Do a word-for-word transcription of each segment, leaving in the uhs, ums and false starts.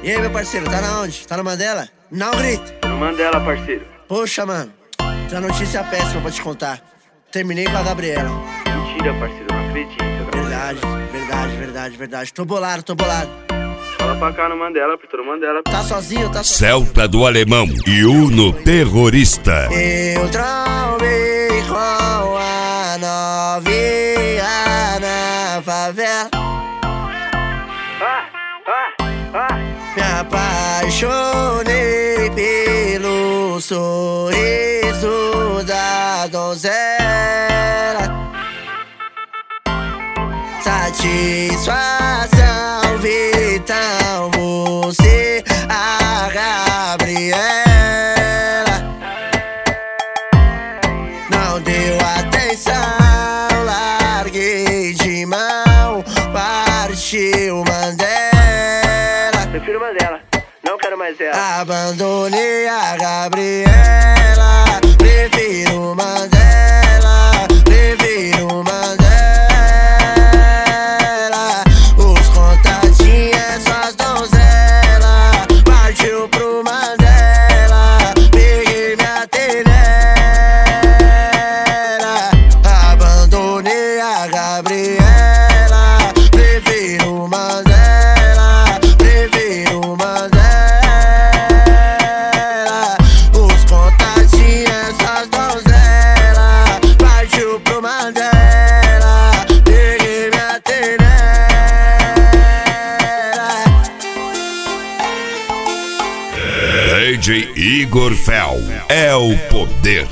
E aí, meu parceiro, tá na onde? Tá no Mandela? Não grita. No Mandela, parceiro. Poxa, mano, tem uma notícia péssima pra te contar. Terminei com a Gabriela. Mentira, parceiro, não acredito. Verdade, verdade, verdade, verdade. Tô bolado, tô bolado. Fala pra cá no Mandela, Pitor, no Mandela. Tá sozinho, tá sozinho. Celta do Alemão e Uno Terrorista. Eu trombei com a novinha na favela. Ah, ah, ah. Me apaixonei pelo sorriso da donzela. Satisfação vital, você, a Gabriela. Não deu atenção, larguei de mão, partiu Mandela. Prefiro Mandela, não quero mais ela. Abandonei a Gabriela, prefiro Mandela, prefiro Mandela. Os contatinhos é só as donzelas, partiu pro Mandela, peguei minha telera. Abandonei a Gabriela, prefiro Mandela, prefiro Mandela. Os contatinhos é só as donzelas, partiu pro Mandela, peguei minha telera. D J Igor Fel é o poder.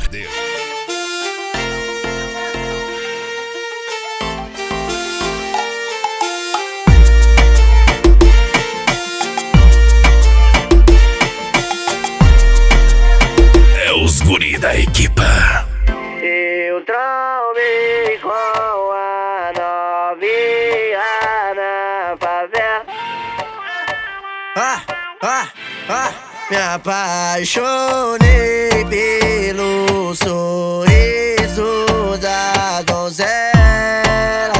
É os guri da equipa. Eu trombei com a novinha na favela. Ah, ah, ah. Me apaixonei pelo sorriso da donzela.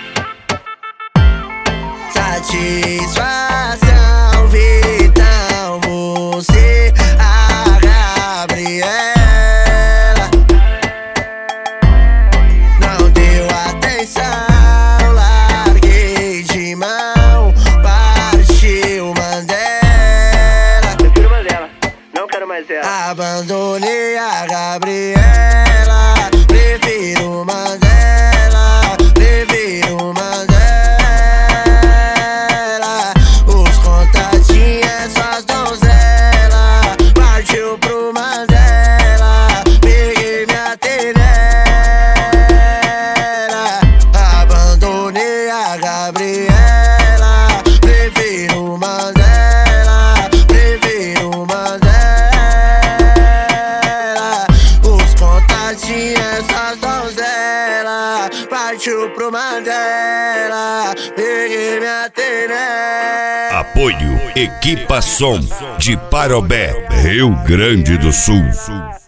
Satisfação vital, você, a Gabriela. Não deu atenção, larguei de mão, partiu Mandela. Prefiro Mandela, não quero mais ela. Abandonei a Gabriela, prefiro Mandela, prefiro Mandela. Os contatinhos é só as donzelas, partiu pro Mandela, peguei minha telera. Abandonei a Gabriela, prefiro Mandela, prefiro Mandela. Os contatinhos é só as donzelas, partiu pro Mandela, peguei minha telera. Apoio Equipa Som de Parobé, Rio Grande do Sul.